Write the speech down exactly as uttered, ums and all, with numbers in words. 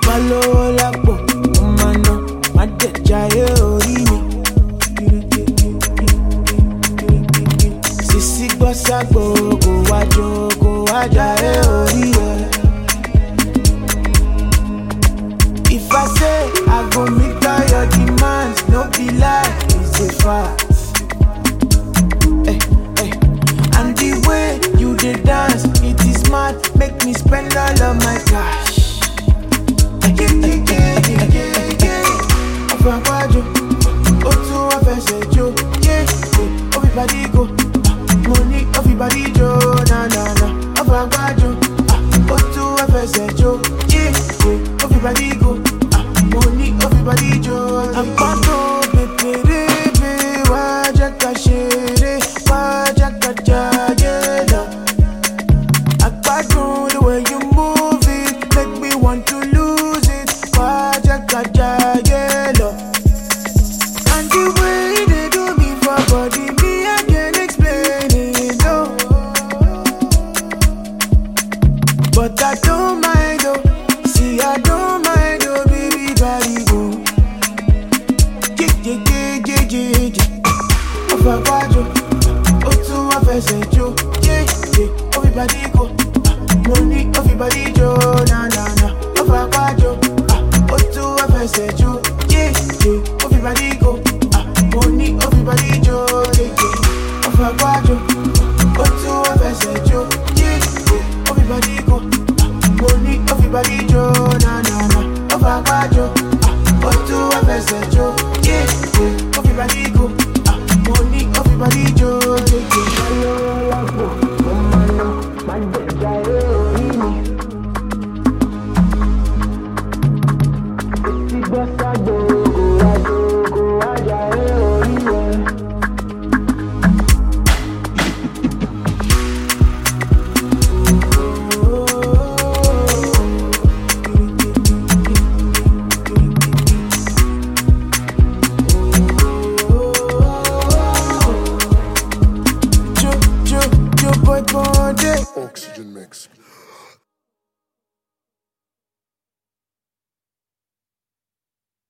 Malo lapo, mano, made jaye oriye. Sisi bossa go go wajo go wajaye oriye. If I say I go meet all your demands, no be lie, it's a fact. Hey, hey. And the way you dey dance, it is mad, make me spend all of my cash.